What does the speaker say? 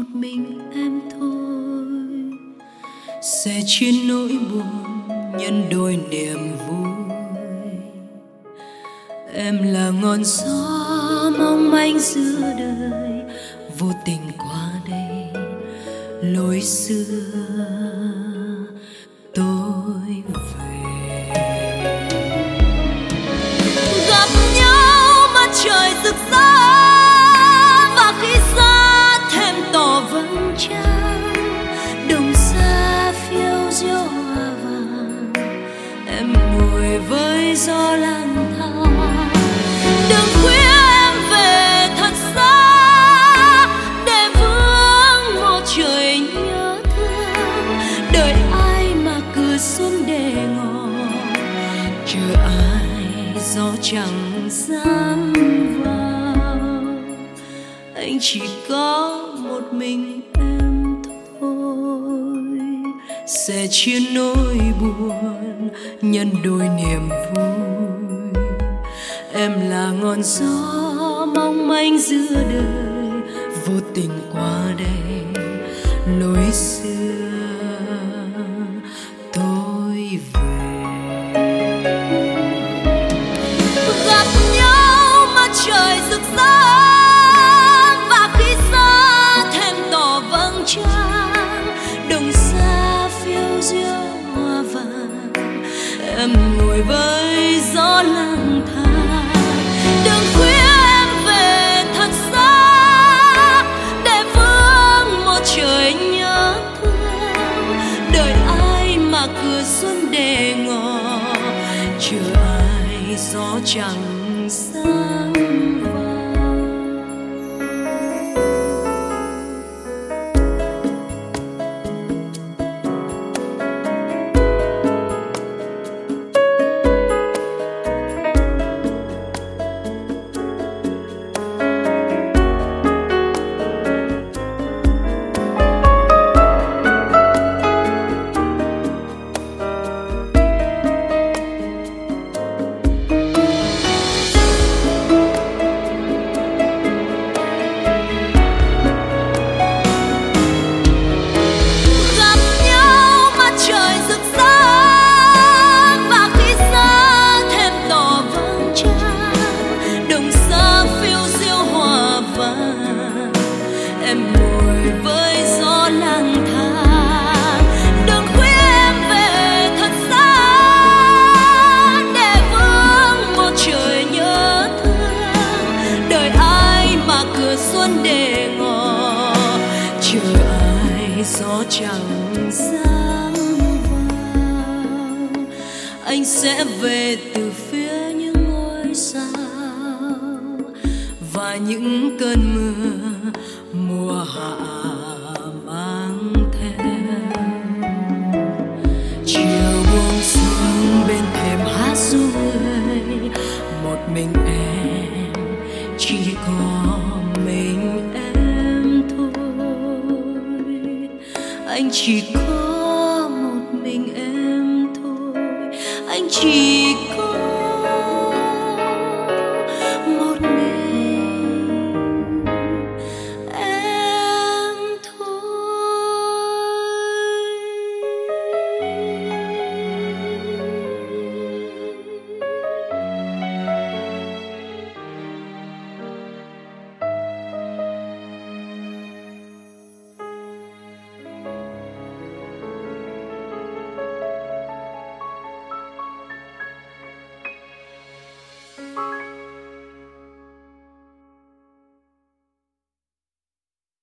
một mình em thôi, sẽ chia nỗi buồn nhân đôi niềm vui. Em là ngọn gió mong manh giữa đời, vô tình qua đây lối xưa tôi về. Gặp nhau mặt trời rực rỡ và khi xa thêm tỏ vầng trăng, đồng xa phiêu diêu hoa vàng, em ngồi với gió lang thang. Đừng khuya em về thật xa để vương một trời nhớ thương, đợi ai mà cửa xuân để ngỏ, chờ ai gió chẳng dám vào. Anh chỉ có một mình em thôi, sẽ chia nỗi buồn nhân đôi niềm vui. Em là ngọn gió mong manh giữa đời, vô tình qua đây lối xưa tôi về. Gặp nhau mặt trời rực rỡ và khi xa thêm tỏ vầng trăng, đồng xa phiêu diêu hoa vàng, em ngồi với gió lang thang. Đừng khuya em về thật xa để vương một trời nhớ thương, đợi ai mà cửa xuân để ngỏ, chờ ai gió chẳng dám vào. Gió chẳng dám vào. Anh sẽ về từ phía những ngôi sao và những cơn mưa mùa hạ mang theo. Chiều buông xuống bên thềm hát ru người, một mình em, chỉ có mình em thôi. Anh chỉ có một mình em thôi, anh chỉ